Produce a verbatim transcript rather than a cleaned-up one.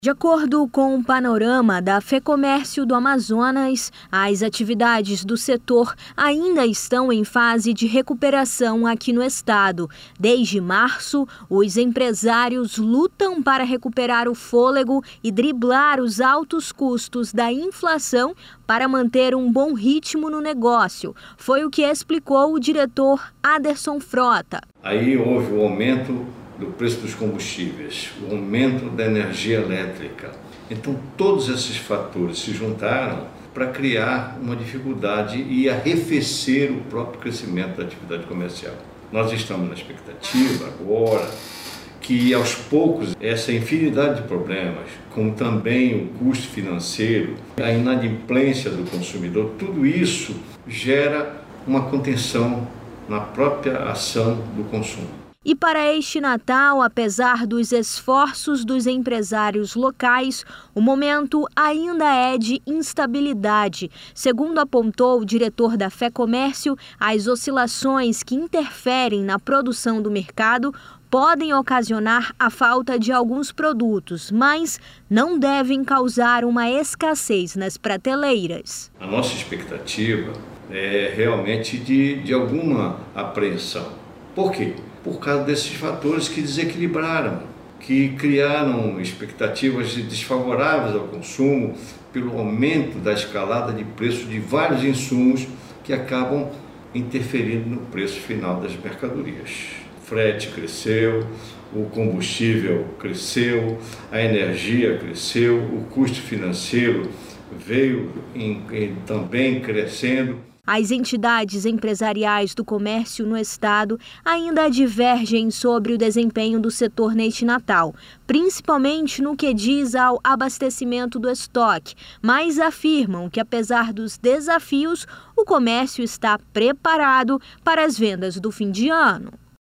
De acordo com o panorama da FEComércio do Amazonas, as atividades do setor ainda estão em fase de recuperação aqui no estado. Desde março, os empresários lutam para recuperar o fôlego e driblar os altos custos da inflação para manter um bom ritmo no negócio. Foi o que explicou o diretor Aderson Frota. Aí houve o aumento do preço dos combustíveis, o aumento da energia elétrica. Então todos esses fatores se juntaram para criar uma dificuldade e arrefecer o próprio crescimento da atividade comercial. Nós estamos na expectativa agora que aos poucos essa infinidade de problemas, como também o custo financeiro, a inadimplência do consumidor, tudo isso gera uma contenção na própria ação do consumo. E para este Natal, apesar dos esforços dos empresários locais, o momento ainda é de instabilidade. Segundo apontou o diretor da FEComércio, as oscilações que interferem na produção do mercado podem ocasionar a falta de alguns produtos, mas não devem causar uma escassez nas prateleiras. A nossa expectativa é realmente de, de alguma apreensão. Por quê? Por causa desses fatores que desequilibraram, que criaram expectativas desfavoráveis ao consumo pelo aumento da escalada de preço de vários insumos que acabam interferindo no preço final das mercadorias. O frete cresceu, o combustível cresceu, a energia cresceu, o custo financeiro veio em, em, também crescendo. As entidades empresariais do comércio no estado ainda divergem sobre o desempenho do setor neste Natal, principalmente no que diz ao abastecimento do estoque, mas afirmam que, apesar dos desafios, o comércio está preparado para as vendas do fim de ano.